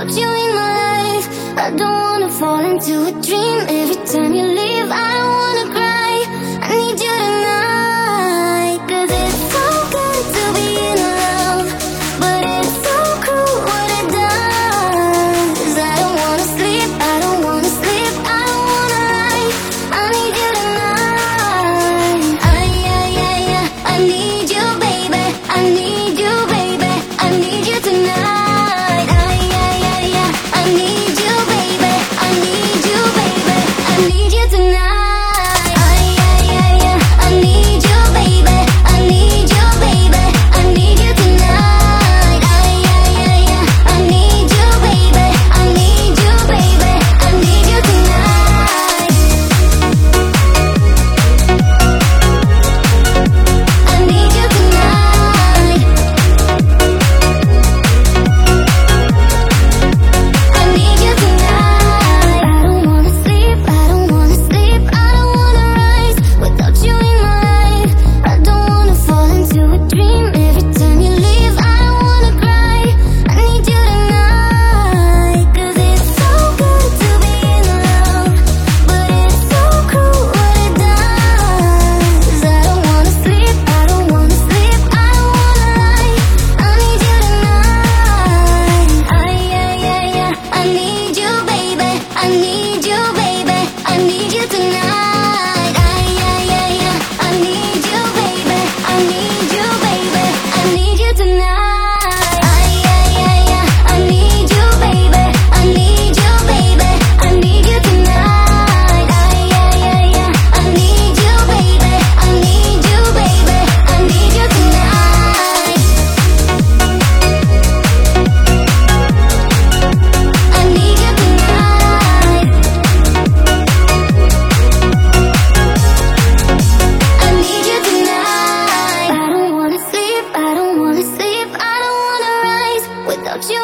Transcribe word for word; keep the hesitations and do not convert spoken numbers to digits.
without you in my life. I don't wanna fall into a dream. Every time you leave, I don't wanna cry. I need you tonight, 'cause it's so good to be in love, but it's so cruel what it does. I don't wanna sleep, I don't wanna sleep, I don't wanna lie. I need you tonight. I, I, I, I, I need you, baby. I need you, baby. I need you tonight. I, I, I, I, I need you, baby. I need you, baby. I need you tonight. I, I, I, I, I need you, baby. I need you, baby. I need you tonight. I, I, I, I, I need you, baby. I need you, baby. I need you tonight. I need you tonight. I need you tonight. I don't wanna sleep, I don't wanna sleep, I don't wanna rise without you in my life. I don't wanna fall into a dream. Every time you leave, I don't wanna cry. I need you tonight, 'cause it's so good to be in love, but it's so cruel what it does. I don't wanna sleep, I don't wanna sleep, I don't wanna lie. I need you tonight. I, I, I, I, I need you, baby. I need you, baby. I need you tonight. I, I, I, I, I need you, baby. I need you, baby. I need you tonight. I, I, I, I, I need you, baby. I need you, baby. I need you tonight. I, I, I, I, I need you, baby. I need you, baby. I need you tonight. I need you tonight. I need you tonight. I don't wanna sleep, I don't wanna sleep, I don't wanna rise without you